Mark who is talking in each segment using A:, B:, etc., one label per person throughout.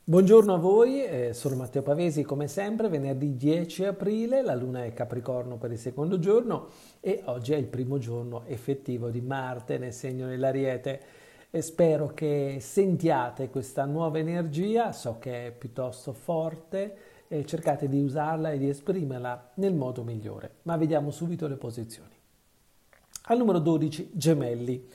A: Buongiorno a voi, sono Matteo Pavesi come sempre, venerdì 10 aprile, la luna è Capricorno per il secondo giorno e oggi è il primo giorno effettivo di Marte nel segno dell'Ariete e spero che sentiate questa nuova energia, so che è piuttosto forte e cercate di usarla e di esprimerla nel modo migliore, ma vediamo subito le posizioni. Al numero 12, Gemelli.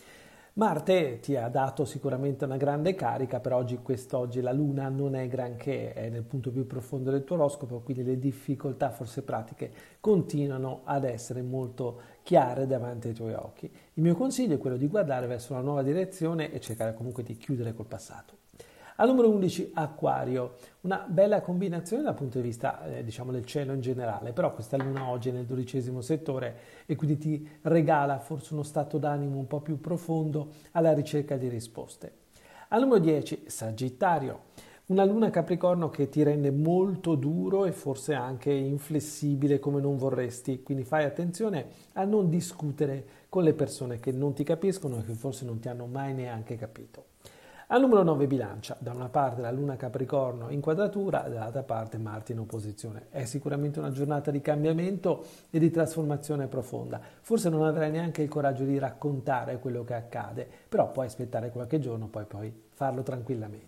A: Marte ti ha dato sicuramente una grande carica, per oggi, quest'oggi la Luna non è granché, è nel punto più profondo del tuo oroscopo, quindi le difficoltà forse pratiche continuano ad essere molto chiare davanti ai tuoi occhi. Il mio consiglio è quello di guardare verso una nuova direzione e cercare comunque di chiudere col passato. Al numero 11, Acquario, una bella combinazione dal punto di vista diciamo del cielo in generale, però questa luna oggi è nel 12° settore e quindi ti regala forse uno stato d'animo un po' più profondo alla ricerca di risposte. Al numero 10, Sagittario, una luna Capricorno che ti rende molto duro e forse anche inflessibile come non vorresti, quindi fai attenzione a non discutere con le persone che non ti capiscono e che forse non ti hanno mai neanche capito. Al numero 9 Bilancia, da una parte la Luna Capricorno in quadratura, dall'altra parte Marte in opposizione. È sicuramente una giornata di cambiamento e di trasformazione profonda. Forse non avrai neanche il coraggio di raccontare quello che accade, però puoi aspettare qualche giorno, poi farlo tranquillamente.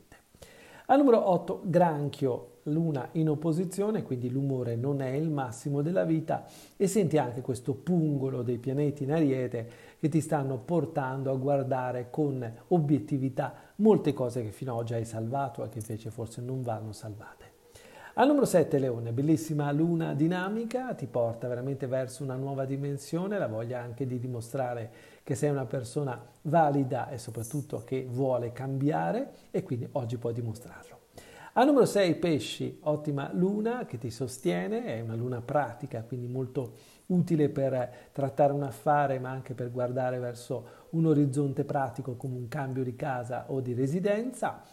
A: Al numero 8 Granchio, Luna in opposizione, quindi l'umore non è il massimo della vita e senti anche questo pungolo dei pianeti in Ariete che ti stanno portando a guardare con obiettività molte cose che fino ad oggi hai salvato e che invece forse non vanno salvate. Al numero 7 Leone, bellissima luna dinamica, ti porta veramente verso una nuova dimensione, la voglia anche di dimostrare che sei una persona valida e soprattutto che vuole cambiare e quindi oggi puoi dimostrarlo. Al numero 6 Pesci, ottima luna che ti sostiene, è una luna pratica, quindi molto utile per trattare un affare ma anche per guardare verso un orizzonte pratico come un cambio di casa o di residenza.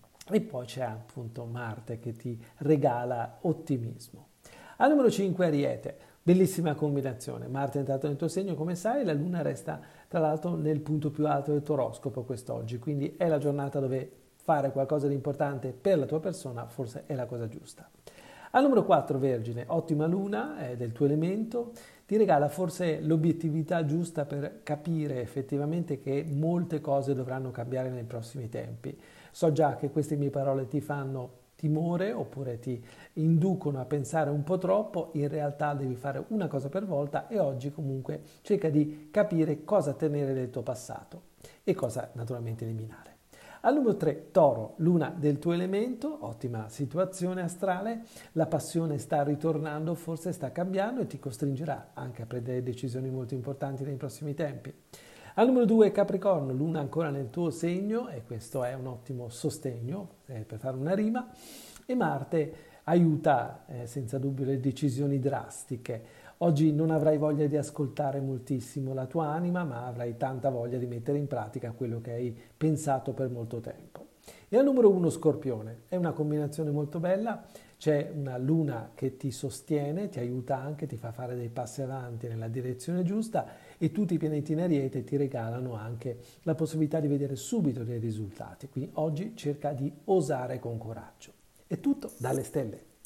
A: E poi c'è appunto Marte che ti regala ottimismo. Al numero 5 Ariete, bellissima combinazione. Marte è entrato nel tuo segno, come sai, la Luna resta tra l'altro nel punto più alto del tuo oroscopo quest'oggi, quindi è la giornata dove fare qualcosa di importante per la tua persona, forse è la cosa giusta. Al numero 4 Vergine, ottima luna, è del tuo elemento, ti regala forse l'obiettività giusta per capire effettivamente che molte cose dovranno cambiare nei prossimi tempi. So già che queste mie parole ti fanno timore oppure ti inducono a pensare un po' troppo, in realtà devi fare una cosa per volta e oggi comunque cerca di capire cosa tenere del tuo passato e cosa naturalmente eliminare. Al numero 3, Toro, luna del tuo elemento, ottima situazione astrale, la passione sta ritornando, forse sta cambiando e ti costringerà anche a prendere decisioni molto importanti nei prossimi tempi. Al numero 2, Capricorno, luna ancora nel tuo segno e questo è un ottimo sostegno per fare una rima e Marte aiuta senza dubbio le decisioni drastiche. Oggi non avrai voglia di ascoltare moltissimo la tua anima, ma avrai tanta voglia di mettere in pratica quello che hai pensato per molto tempo. E al numero 1 Scorpione, è una combinazione molto bella, c'è una luna che ti sostiene, ti aiuta anche, ti fa fare dei passi avanti nella direzione giusta e tutti i pianeti in Ariete ti regalano anche la possibilità di vedere subito dei risultati. Quindi oggi cerca di osare con coraggio. È tutto dalle stelle.